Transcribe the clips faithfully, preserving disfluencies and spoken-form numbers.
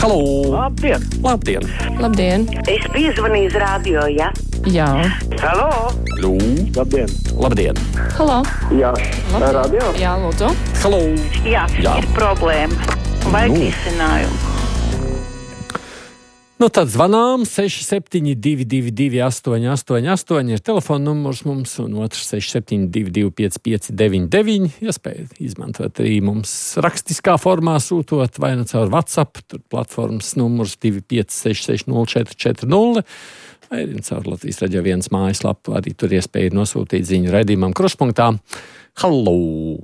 Halo! Labdien! Labdien! Labdien! Es piezvanīju uz radio, ja? Jā. Halo! Lū! Labdien! Labdien! Halo! Jā, Labdien. radio? Jā, lūdzu. Halo! Jā, Jā. ir problēma. Vajag Nu. izcinājumu. Nu tad zvanām seši septiņi divi divi divi astoņi astoņi astoņi ir telefona numurs mums un otrs seši septiņi divi divi pieci pieci deviņi deviņi. Iespēja izmantot arī mums rakstiskā formā sūtot vai nu caur WhatsApp, tur platformas numurs divi pieci seši seši nulle četri četri nulle vai arī caur Latvijas Radio viens mājaslapu. Arī tur iespēja nosūtīt ziņu raidījumam Kruspunktā. Halo!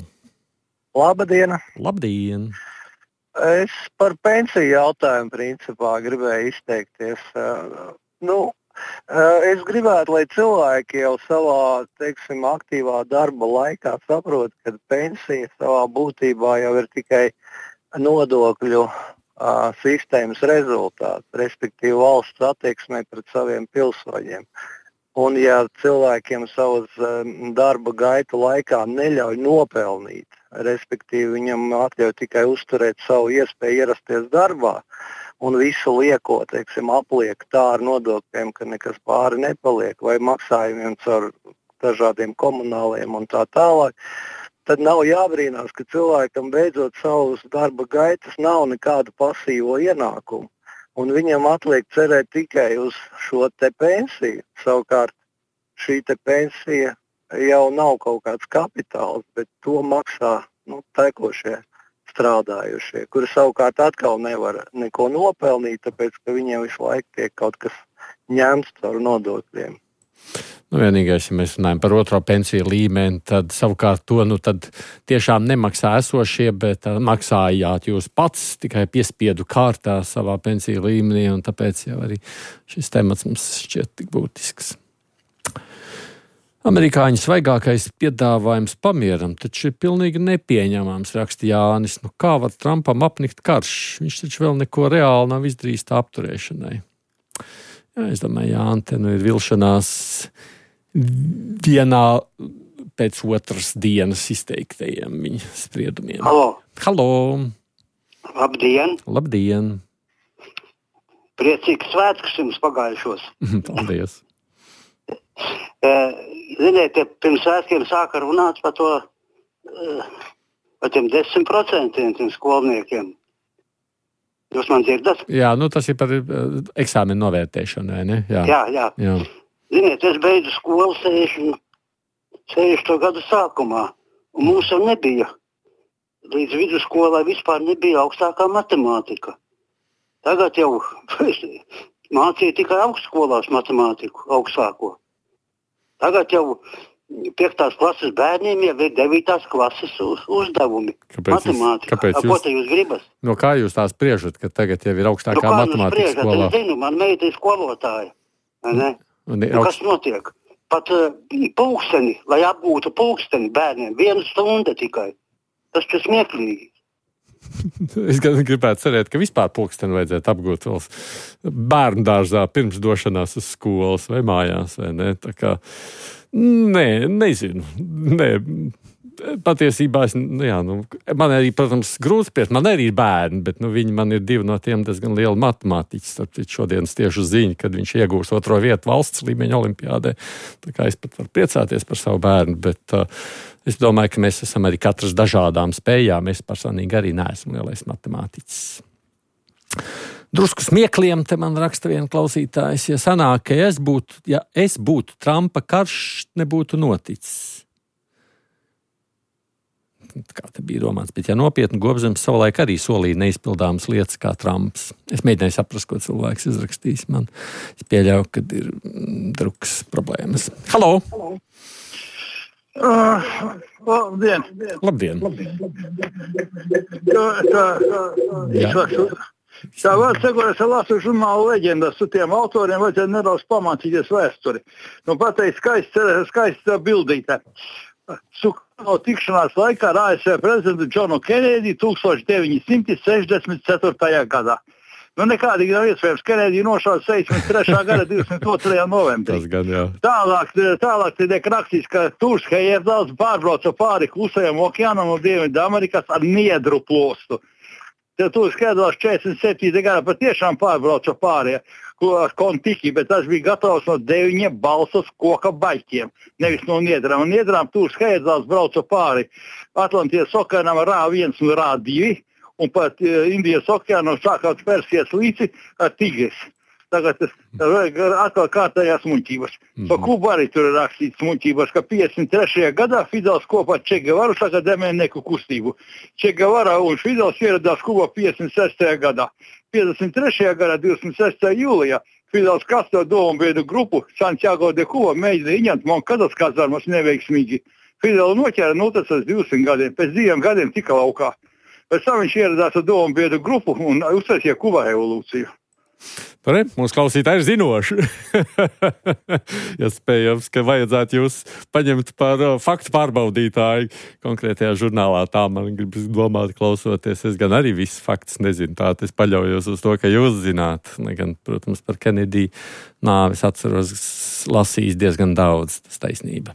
Labdien! Labdien! Es par pensiju jautājumu principā gribēju izteikties. Uh, nu, uh, es gribētu, lai cilvēki jau savā, teiksim, aktīvā darba laikā saprot, ka pensija savā būtībā jau ir tikai nodokļu uh, sistēmas rezultāts, respektīvi valsts attieksmē pret saviem pilsoņiem. Un ja cilvēkiem savas um, darba gaita laikā neļauj nopelnīt, respektīvi viņam atļauj tikai uzturēt savu iespēju ierasties darbā un visu lieko, teiksim, apliek tā ar nodokļiem, ka nekas pāri nepaliek vai maksājumiem caur dažādiem komunāliem un tā tālāk, tad nav jābrīnās, ka cilvēkam beidzot savus darba gaitas nav nekādu pasīvo ienākumu un viņam atliek cerēt tikai uz šo te pensiju. Savukārt šī te pensija jau nav kaut kāds kapitāls, bet to maksā nu, tekošie strādājušie, kuri savukārt atkal nevar neko nopelnīt, tāpēc, ka viņiem visu laiku tiek kaut kas ņemts caur nodokļiem. Nu, vienīgais, ja mēs runājam par otro pensiju līmeni, tad savukārt to nu, tad tiešām nemaksā esošie, bet uh, maksājāt jūs pats tikai piespiedu kārtā savā pensiju līmenī, un tāpēc jau arī šis temats mums šķiet tik būtisks. Amerikāņu svaigākais piedāvājums pamieram taču ir pilnīgi nepieņemams, raksta Jānis. Nu, kā var Trumpam apnikt karš? Viņš taču vēl neko reāli nav izdarījis tā apturēšanai. Jā, es domāju, Jāni, te nu ir vilšanās vienā pēc otras dienas izteiktajiem viņa spriedumiem. Halo! Halo! Labdien! Labdien! Priecīgs svētkus jums pagājušos! Paldies! Ziniet, pirms svētkiem sāka runāt par to, par tiem desmit procentiem tiem skolniekiem. Jūs man dzirdat? Jā, nu tas ir par eksāmenu novērtēšanu, vai ne? Jā, jā. jā. jā. Ziniet, es beidzu skolu sešdesmito gadu sākumā, un mums jau nebija, līdz vidusskolai vispār nebija augstākā matemātika. Tagad jau mācīja tikai augstskolās matemātiku, augstāko. Tagad jau piektās klases bērniem jau ir devītās klases uz, uzdevumi. Kāpēc matemātika. Kāpēc A, jūs, ko te jūs gribat? no kā jūs tās spriežat, ka tagad jau ir augstākā Nu, kā matemātika jūs skolā? Es zinu, man meita ir skolotāja. Ne? Un, Nu, kas notiek? Pat uh, pulksteni, lai apgūtu pulksteni bērniem, viena stunda tikai. Tas ir smieklīgi. Es gan gribētu cerēt, ka vispār pulksteni vajadzētu apgūt vēl bērnu dārzā pirms došanās uz skolas vai mājās, vai ne? Tā kā, nē, nezinu. Nē, patiesībā es, nu jā, nu, man arī, protams, grūti spriest, man arī ir bērni, bet nu, viņi man ir divi no tiem diezgan lieli matemātiķi. Tāpēc šodienas tieši ziņa, kad viņš iegūs otro vietu valsts līmeņa olimpiādē. Tā kā es pat varu priecāties par savu bērnu, bet uh, es domāju, ka mēs esam arī katrs dažādām spējām. Es personīgi arī neesmu lielais matemātiķis. Drusku smiekliem te man raksta viena klausītājs, ja sanāk, ka es būtu, ja es būtu Trumpa, karš nebūtu noticis. Kā te bija domāts, bet ja nopietni Gobzems savulaik arī solīja neizpildāmas lietas kā Trumps. Es mēģināju saprast, ko cilvēks izrakstījis man. Es pieļauju, ka ir drukas problēmas. Halo! Uh, labdien! Labdien! Tā, tā, tā, tā var sakot, es lasu žurnālu leģendas, uz tiem autoriem vajadzētu nedaudz pamācīties vēsturi. Nu, pateikt skaisti, skaisti bildītē. Sukano tikšanās laikā ar A S V prezidentu Džonu Kenediju tūkstoš deviņi simti sešdesmit ceturtajā gadā. Nu, nekādīgi nav iespējams. Kenediju nošāva sešdesmit trešā gada divdesmit otrajā novembrī. Tas gan, jā. Tālāk, tālāk tiek rakstīts, ka Tūrs Hejerdals pārbrauca pāri Klusajam okeānam no Dienvidu Amerikas ar niedru plostu. Tad tu skaidros četrdesmit septītajā gadā patiešām pārbrauca pārējie ar Kontiki, bet tas bija gatavs no deviņiem balsas koka baļķiem, nevis no niedrām. Un niedrām tur skaidros brauca pāri Atlantijas okeānam ar A viens un A divi, un pat Indijas okeānam sākot Persijas līci ar Tigris. Tagad tas ir atkal kārtējās muļķības. Mm-hmm. Pa Kubu arī tur ir rakstīts muļķības, ka piecdesmit trešajā gadā Fidels kopā ar Che Guevaru saka demenieku kustību. Che Guevara un Fidels ieradās Kubā piecdesmit sestajā gadā. piecdesmit trešajā gadā, divdesmit sestajā jūlijā, Fidels Castro domu grupu Santiago de Cuba mēģināja ieņemt Monkadas kazarmas neveiksmīgi. Fidelu noķēra nu tas uz divsimt gadiem, pēc diviem gadiem tika laukā. Pēc tam viņš ieradās ar domu grupu un uztaisīja Kubā revolūciju. Pare, mūsu klausītāji ir zinoši. Iespējams, ka vajadzētu jūs paņemt par uh, faktu pārbaudītāju konkrētajā žurnālā. Tā man gribas domāt, klausoties. Es gan arī visus faktus nezinu. Tā es paļaujos uz to, ka jūs zināt. Gan, protams, par Kennedy nāvis atceros lasījis diezgan daudz. Tas taisnība.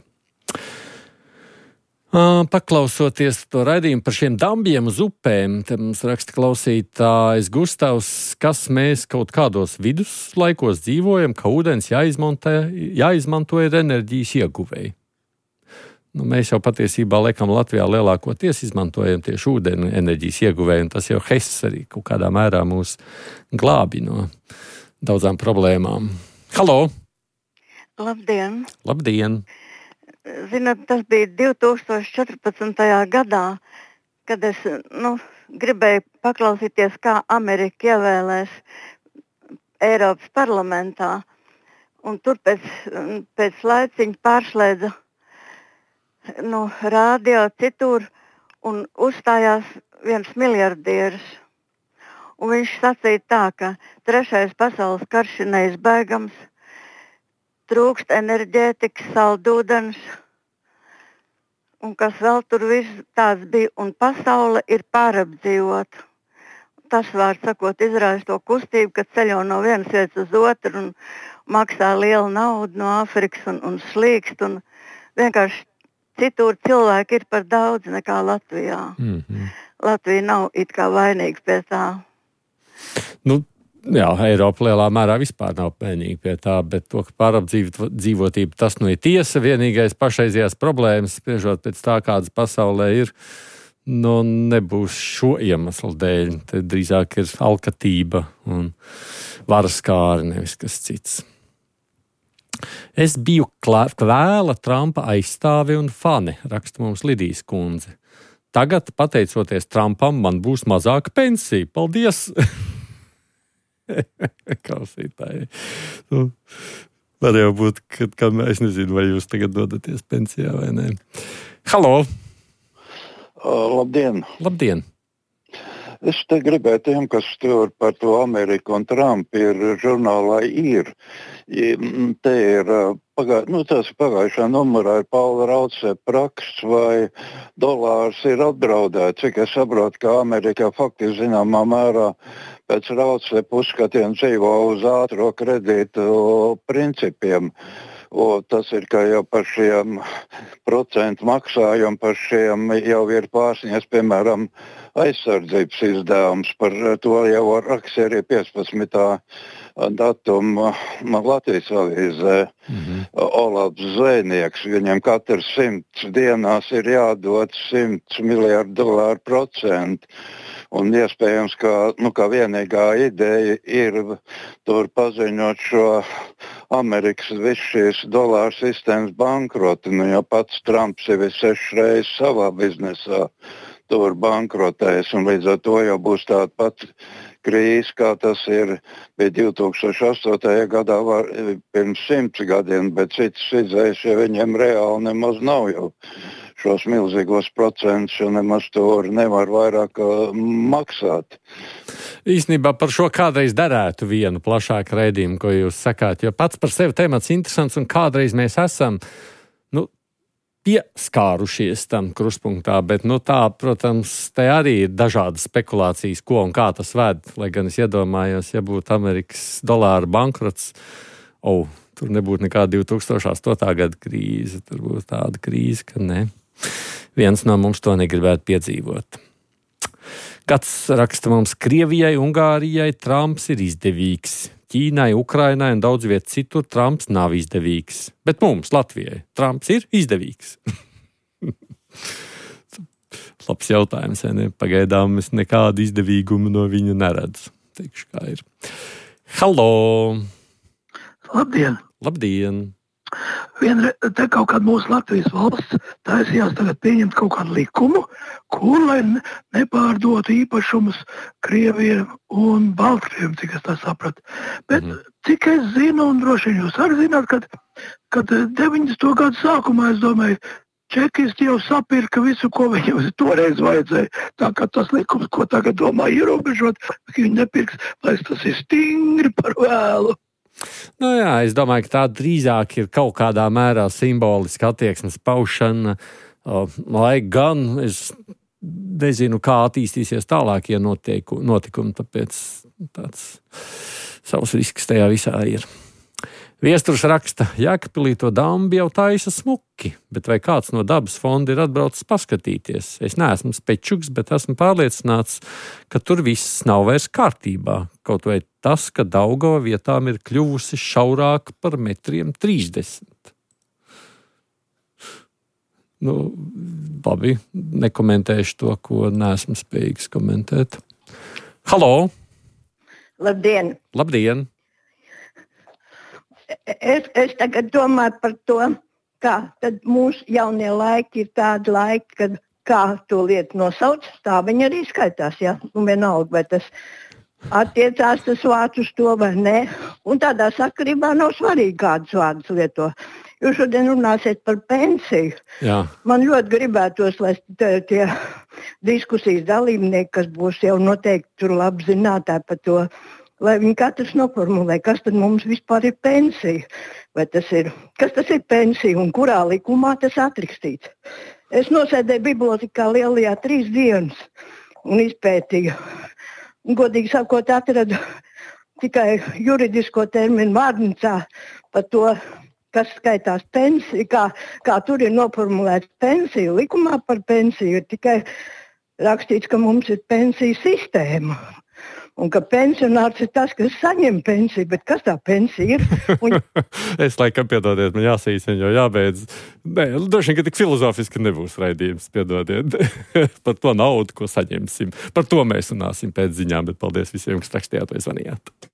Paklausoties to raidījumu par šiem dambiem uz upēm, te mums raksta klausītājs Gustavs, kas mēs kaut kādos viduslaikos dzīvojam, ka ūdens jāizmanto, jāizmanto ir enerģijas ieguvēji. Nu, mēs jau patiesībā laikam Latvijā lielākoties izmantojam tieši ūdeni enerģijas ieguvēji, un tas jau Hess arī kaut kādā mērā mūs glābi no daudzām problēmām. Halo! Labdien! Labdien! Zināt, tas bija divi tūkstoši četrpadsmitajā gadā, kad es nu, gribēju paklausīties, kā Amerika ievēlēs Eiropas parlamentā. Un tur pēc, pēc laiciņa pārslēdza nu, rādio citur un uzstājās viens miljardieris. Un viņš sacīja tā, ka trešais pasaules karš ir neizbēgams. Trūkst enerģētikas, saldūdens, un kas vēl tur viss tāds bija, un pasaule ir pārapdzīvota. Tas, vārds sakot, izraisa to kustību, ka ceļo no vienas vietas uz otru un maksā lielu naudu no Āfrikas un, un slīkst, un vienkārši citur cilvēki ir par daudz nekā Latvijā. Mm-hmm. Latvija nav it kā vainīga pie tā. Nu, jā, Eiropa lielā mērā vispār nav vainīga pie tā, bet to, ka pārapdzīvotība tas nu ir tiesa, vienīgais pašreizējās problēmas, spriežot pēc tā, kādas pasaulē ir, nu nebūs šo iemeslu dēļ. Te drīzāk ir alkatība un varas kāri, nevis kas cits. Es biju kvēla Trumpa aizstāvi un fani, raksta mums Lidijas kundze. Tagad, pateicoties Trumpam, man būs mazāka pensija. Paldies! Klausītāji. Nu, var jau būt, ka, ka es nezinu, vai jūs tagad dodaties pensijā vai nē. Halo! Uh, labdien! Labdien! Es te gribēju tiem, kas tur par to Ameriku un Trumpu ir žurnālā ir. Te ir pagā, nu, tas pagājušā numurā ir Paula Raudsē praksts vai dolārs ir apdraudēts. Cik es saprotu, ka Amerikā faktiski zināmā mērā pēc Raudsē uzskatiem dzīvo uz ātro kredītu principiem. O, tas ir, ka jau par šiem procentu maksājumu, par šiem jau ir pārsniegts, piemēram, aizsardzības izdevums. Par to jau raksta arī piecpadsmitā datuma Latvijas avīzē mm-hmm. Olafs Zvejnieks. Viņam katrs simts dienās ir jādod simts miljardu dolāru procentu. Un iespējams, ka, nu, ka vienīgā ideja ir tur paziņot šo Amerikas visu šīs dolāru sistēmas bankrotu. Nu, jo pats Trumps jau ir sešas reizes savā biznesā tur bankrotējis, un līdz ar to jau būs tāda pati krīze, kā tas ir bija divi tūkstoši astotajā gadā, var, pirms simts gadiem, bet citas izējas, ja viņiem reāli nemaz nav jau. Šos milzīgos procentus jau nemaz tur nevar vairāk uh, maksāt. Īstenībā par šo kādreiz darētu vienu plašāku raidījumu, ko jūs sakāt, jo pats par sevi temats interesants un kādreiz mēs esam nu, pieskārušies tam kruspunktā, bet nu, tā, protams, te arī ir dažādas spekulācijas, ko un kā tas ved, lai gan es iedomājos, ja būtu Amerikas dolāra bankrots, oh, tur nebūtu nekā divi tūkstoši astotā gada krīze, tur būtu tāda krīze, ka ne. Viens no mums to negribētu piedzīvot. Gads raksta mums: Krievijai, Ungārijai Trumps ir izdevīgs. Ķīnai, Ukrainai un daudz viet citur Trumps nav izdevīgs. Bet mums, Latvijai, Trumps ir izdevīgs. Labs jautājums, ne? Pagaidām es nekādu izdevīgumu no viņa neredzu. Teikšu, kā ir. Halo! Labdien! Labdien! Vienre, te kaut kāda mūsu Latvijas valsts taisījās tagad pieņemt kaut kādu likumu, kur lai nepārdotu īpašumus Krieviem un Baltkrieviem, cik es tā sapratu. Bet mm. cik es zinu, un droši vien jūs arī zināt, kad, kad deviņdesmito gadu sākumā, es domāju, čekisti jau sapirka visu, ko viņam toreiz vajadzēja. Tā kā tas likums, ko tagad domā ierobežot, viņi nepirks, lai tas ir stingri par vēlu. Nu jā, es domāju, ka tā drīzāk ir kaut kādā mērā simboliska attieksmes paušana, lai gan es nezinu, kā attīstīsies tālākie notikumi, tāpēc tāds savs risks tajā visā ir. Viesturs raksta: Jēkabpilī to dambi jau taisa smuki, bet vai kāds no dabas fonda ir atbraucis paskatīties? Es neesmu spečuks, bet esmu pārliecināts, ka tur viss nav vairs kārtībā. Kaut vai tas, ka Daugava vietām ir kļuvusi šaurāka par metriem trīsdesmit. Nu, labi, nekomentēšu to, ko neesmu spējīgs komentēt. Halo! Labdien! Labdien! Es, es tagad domāju par to, kā tad mūsu jaunie laiki ir tādi laiki, kad kā to lietu nosauc, tā viņi arī skaitās, ja? Un vienalga, vai tas attiecās tas vārds uz to vai nē. Un tādā sakarībā nav svarīgi, kādus vārdus lieto. Jūs šodien runāsiet par pensiju. Jā. Man ļoti gribētos, lai tie diskusijas dalībnieki, kas būs jau noteikti tur labi zinātāji par to, lai viņi katrs noformulē, kas tad mums vispār ir pensija. Vai tas ir, kas tas ir pensija un kurā likumā tas atrakstīts. Es nosēdēju bibliotekā Lielajā trīs dienas un izpētīju. Un, godīgi sakot, atradu tikai juridisko terminu vārnīcā par to, kas skaitās pensija, kā, kā tur ir noformulēts pensija. Likumā par pensiju ir tikai rakstīts, ka mums ir pensiju sistēma. Un ka pensionārs ir tas, kas saņem pensiju, bet kas tā pensija ir? Un... es laikam, piedodiet, man jāsīsina, jo jābeidz. Nē, droši vien, ka tik filozofiski nebūs raidījums, piedodiet, par to naudu, ko saņemsim. Par to mēs runāsim pēc ziņām, bet paldies visiem, kas rakstījāt vai zvanījāt.